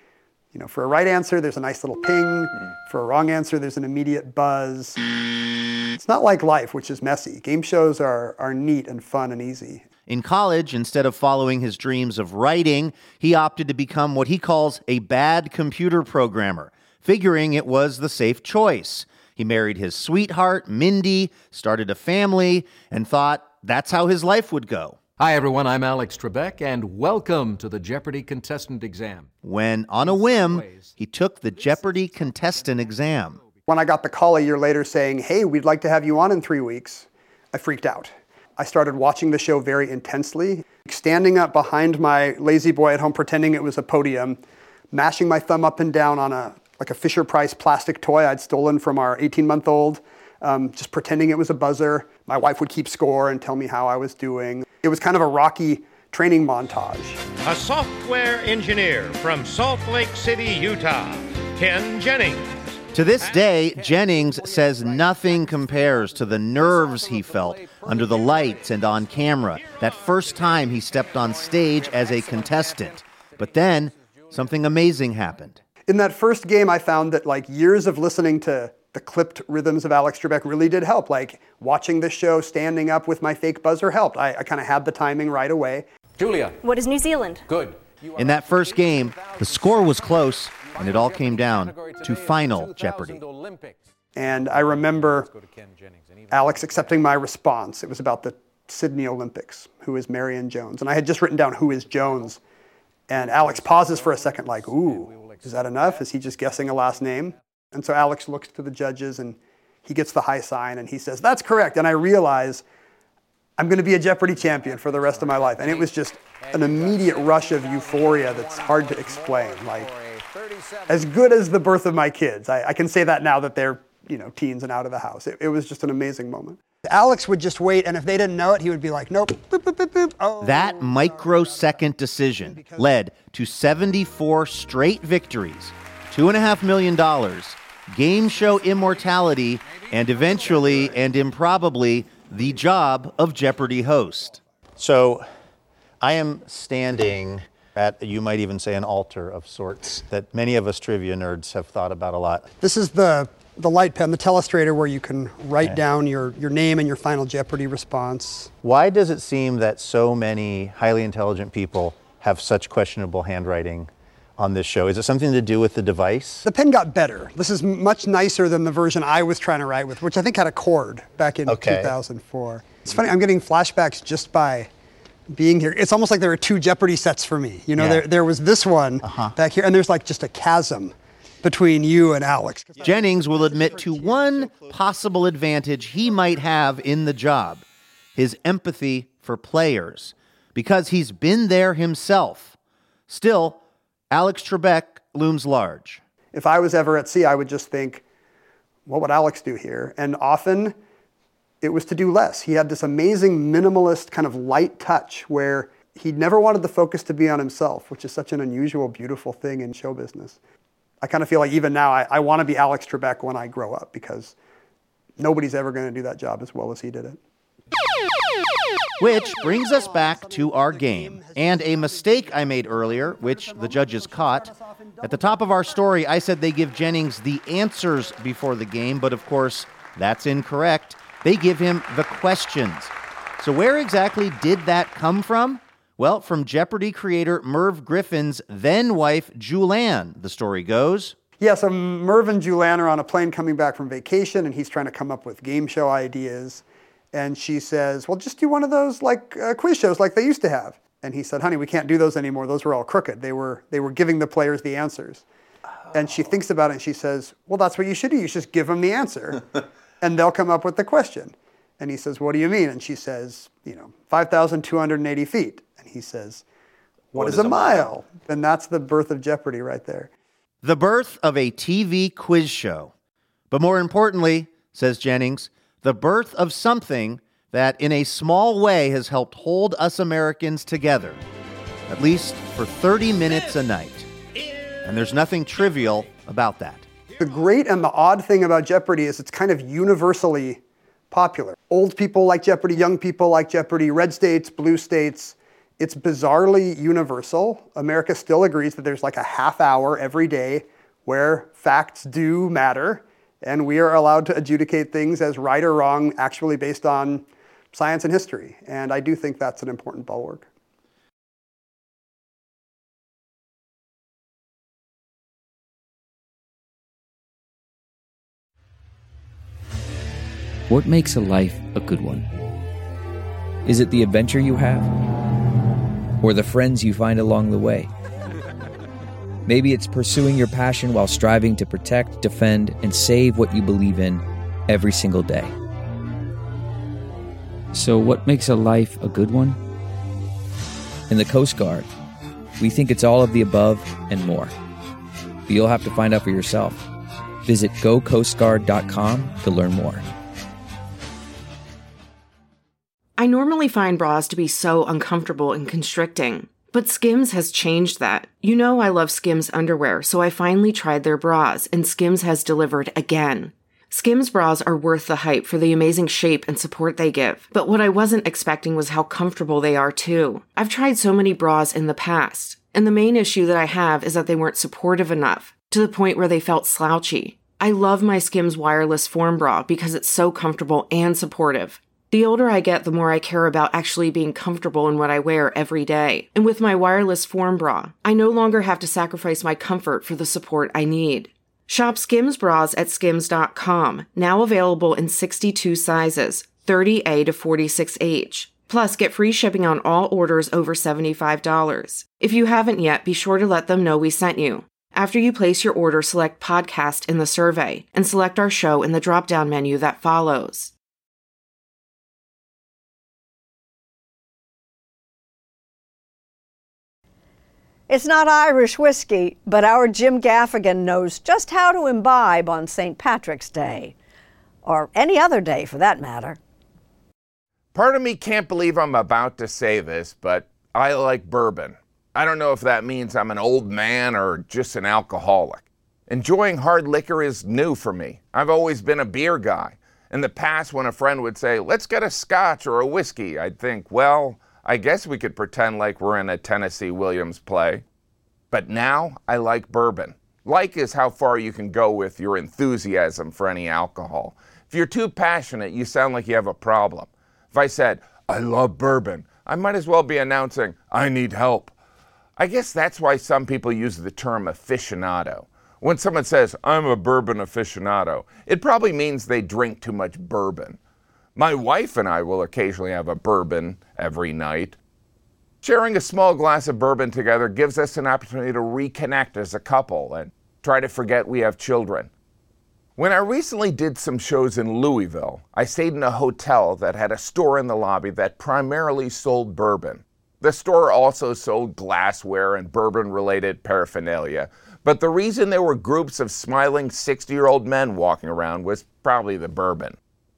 Speaker 27: For a right answer, there's a nice little ping. For a wrong answer, there's an immediate buzz. It's not like life, which is messy. Game shows are neat and fun and easy.
Speaker 28: In college, instead of following his dreams of writing, he opted to become what he calls a bad computer programmer, figuring it was the safe choice. He married his sweetheart, Mindy, started a family, and thought that's how his life would go.
Speaker 12: Hi, everyone. I'm Alex Trebek, and welcome to the Jeopardy contestant exam.
Speaker 28: When, on a whim, he took the Jeopardy contestant exam.
Speaker 27: When I got the call a year later saying, hey, we'd like to have you on in 3 weeks, I freaked out. I started watching the show very intensely, standing up behind my lazy boy at home, pretending it was a podium, mashing my thumb up and down on a Fisher-Price plastic toy I'd stolen from our 18-month-old, just pretending it was a buzzer. My wife would keep score and tell me how I was doing. It was kind of a rocky training montage.
Speaker 13: A software engineer from Salt Lake City, Utah, Ken Jennings.
Speaker 28: To this day, Jennings says nothing compares to the nerves he felt under the lights and on camera that first time he stepped on stage as a contestant. But then, something amazing happened.
Speaker 27: In that first game, I found that years of listening to the clipped rhythms of Alex Trebek really did help. Watching the show, standing up with my fake buzzer helped. I kind of had the timing right away.
Speaker 12: Julia.
Speaker 16: What is New Zealand?
Speaker 12: Good.
Speaker 28: In that first game, the score was close, and it all came down to Final Jeopardy.
Speaker 27: And I remember Alex accepting my response. It was about the Sydney Olympics, who is Marion Jones. And I had just written down, who is Jones? And Alex pauses for a second ooh, is that enough? Is he just guessing a last name? And so Alex looks to the judges and he gets the high sign and he says, that's correct. And I realize I'm going to be a Jeopardy champion for the rest of my life. And it was just an immediate rush of euphoria that's hard to explain. As good as the birth of my kids. I can say that now that they're, teens and out of the house. It was just an amazing moment. Alex would just wait, and if they didn't know it, he would be like, nope, boop, boop, boop, boop. Oh.
Speaker 28: That microsecond decision led to 74 straight victories, $2.5 million, game show immortality, and eventually, and improbably, the job of Jeopardy host.
Speaker 26: So I am standing at, you might even say, an altar of sorts that many of us trivia nerds have thought about a lot.
Speaker 27: This is the light pen, the telestrator, where you can write down your name and your final Jeopardy response.
Speaker 26: Why does it seem that so many highly intelligent people have such questionable handwriting on this show? Is it something to do with the device?
Speaker 27: The pen got better. This is much nicer than the version I was trying to write with, which I think had a cord back in 2004. It's funny, I'm getting flashbacks just by being here. It's almost like there are two Jeopardy sets for me. There was this one back here, and there's just a chasm between you and Alex.
Speaker 28: Jennings will admit to one possible advantage he might have in the job, his empathy for players, because he's been there himself. Still, Alex Trebek looms large.
Speaker 27: If I was ever at sea, I would just think, what would Alex do here? And often it was to do less. He had this amazing minimalist kind of light touch where he never wanted the focus to be on himself, which is such an unusual, beautiful thing in show business. I kind of feel like even now I want to be Alex Trebek when I grow up because nobody's ever going to do that job as well as he did it.
Speaker 28: Which brings us back to our game and a mistake I made earlier, which the judges caught. At the top of our story, I said they give Jennings the answers before the game, but of course, that's incorrect. They give him the questions. So where exactly did that come from? Well, from Jeopardy creator Merv Griffin's then-wife, Julianne, the story goes.
Speaker 27: Yeah, so Merv and Julianne are on a plane coming back from vacation, and he's trying to come up with game show ideas. And she says, well, just do one of those quiz shows like they used to have. And he said, honey, we can't do those anymore. Those were all crooked. They were giving the players the answers. And she thinks about it, and she says, well, that's what you should do. You should just give them the answer, and they'll come up with the question. And he says, what do you mean? And she says, 5,280 feet. And he says, what is a mile? And that's the birth of Jeopardy right there.
Speaker 28: The birth of a TV quiz show. But more importantly, says Jennings, the birth of something that in a small way has helped hold us Americans together, at least for 30 minutes a night. And there's nothing trivial about that.
Speaker 27: The great and the odd thing about Jeopardy is it's kind of universally popular. Old people like Jeopardy, young people like Jeopardy, red states, blue states. It's bizarrely universal. America still agrees that there's like a half hour every day where facts do matter, and we are allowed to adjudicate things as right or wrong actually based on science and history. And I do think that's an important bulwark.
Speaker 11: What makes a life a good one? Is it the adventure you have? Or the friends you find along the way? Maybe it's pursuing your passion while striving to protect, defend, and save what you believe in every single day. So what makes a life a good one? In the Coast Guard, we think it's all of the above and more. But you'll have to find out for yourself. Visit gocoastguard.com to learn more.
Speaker 14: I normally find bras to be so uncomfortable and constricting, but Skims has changed that. You know I love Skims underwear, so I finally tried their bras, and Skims has delivered again. Skims bras are worth the hype for the amazing shape and support they give, but what I wasn't expecting was how comfortable they are too. I've tried so many bras in the past, and the main issue that I have is that they weren't supportive enough, to the point where they felt slouchy. I love my Skims wireless form bra because it's so comfortable and supportive. The older I get, the more I care about actually being comfortable in what I wear every day. And with my wireless form bra, I no longer have to sacrifice my comfort for the support I need. Shop Skims bras at skims.com, now available in 62 sizes, 30A to 46H. Plus, get free shipping on all orders over $75. If you haven't yet, be sure to let them know we sent you. After you place your order, select podcast in the survey, and select our show in the drop-down menu that follows.
Speaker 7: It's not Irish whiskey, but our Jim Gaffigan knows just how to imbibe on St. Patrick's Day, or any other day for that matter.
Speaker 15: Part of me can't believe I'm about to say this, but I like bourbon. I don't know if that means I'm an old man or just an alcoholic. Enjoying hard liquor is new for me. I've always been a beer guy. In the past, when a friend would say, let's get a scotch or a whiskey, I'd think, well, I guess we could pretend like we're in a Tennessee Williams play. But now I like bourbon. Like is how far you can go with your enthusiasm for any alcohol. If you're too passionate, you sound like you have a problem. If I said, I love bourbon, I might as well be announcing, I need help. I guess that's why some people use the term aficionado. When someone says, I'm a bourbon aficionado, it probably means they drink too much bourbon. My wife and I will occasionally have a bourbon every night. Sharing a small glass of bourbon together gives us an opportunity to reconnect as a couple and try to forget we have children. When I recently did some shows in Louisville, I stayed in a hotel that had a store in the lobby that primarily sold bourbon. The store also sold glassware and bourbon-related paraphernalia, but the reason there were groups of smiling 60-year-old men walking around was probably the bourbon.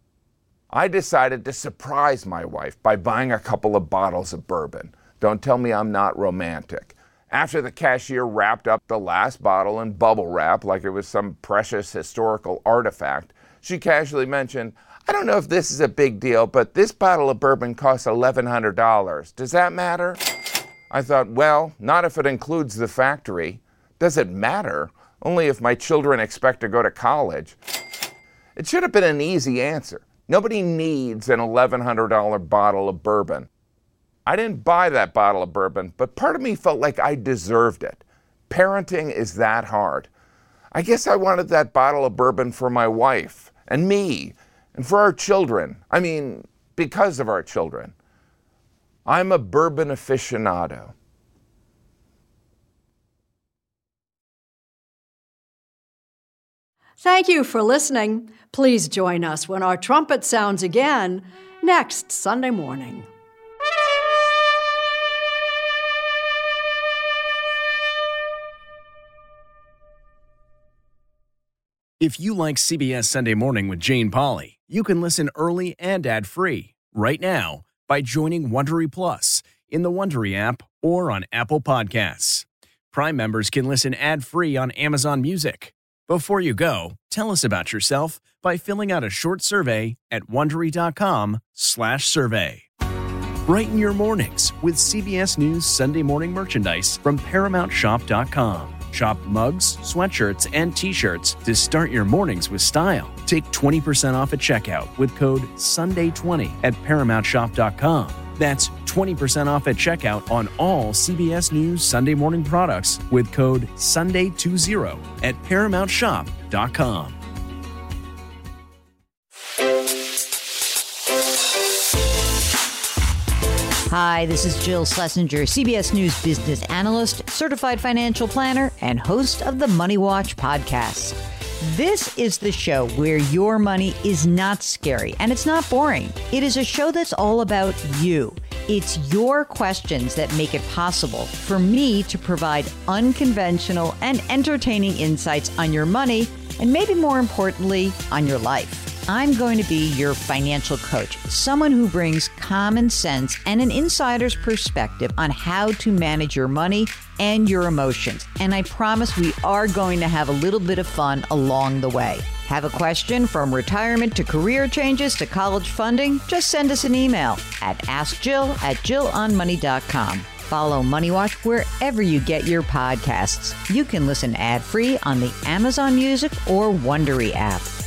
Speaker 15: I decided to surprise my wife by buying a couple of bottles of bourbon. Don't tell me I'm not romantic. After the cashier wrapped up the last bottle in bubble wrap like it was some precious historical artifact, she casually mentioned, I don't know if this is a big deal, but this bottle of bourbon costs $1,100. Does that matter? I thought, well, not if it includes the factory. Does it matter? Only if my children expect to go to college. It should have been an easy answer. Nobody needs an $1,100 bottle of bourbon. I didn't buy that bottle of bourbon, but part of me felt like I deserved it. Parenting is that hard. I guess I wanted that bottle of bourbon for my wife and me and for our children. I mean, because of our children. I'm a bourbon aficionado.
Speaker 16: Thank you for listening. Please join us when our trumpet sounds again next Sunday morning.
Speaker 18: If you like CBS Sunday Morning with Jane Pauley, you can listen early and ad-free right now by joining Wondery Plus in the Wondery app or on Apple Podcasts. Prime members can listen ad-free on Amazon Music. Before you go, tell us about yourself by filling out a short survey at Wondery.com/survey. Brighten your mornings with CBS News Sunday morning merchandise from ParamountShop.com. Shop mugs, sweatshirts, and t-shirts to start your mornings with style. Take 20% off at checkout with code SUNDAY20 at ParamountShop.com. That's 20% off at checkout on all CBS News Sunday morning products with code SUNDAY20 at ParamountShop.com.
Speaker 1: Hi, this is Jill Schlesinger, CBS News business analyst, certified financial planner, and host of the Money Watch podcast. This is the show where your money is not scary and it's not boring. It is a show that's all about you. It's your questions that make it possible for me to provide unconventional and entertaining insights on your money, and maybe more importantly, on your life. I'm going to be your financial coach, someone who brings common sense and an insider's perspective on how to manage your money and your emotions. And I promise we are going to have a little bit of fun along the way. Have a question from retirement to career changes to college funding? Just send us an email at askjill@jillonmoney.com. Follow Money Watch wherever you get your podcasts. You can listen ad-free on the Amazon Music or Wondery app.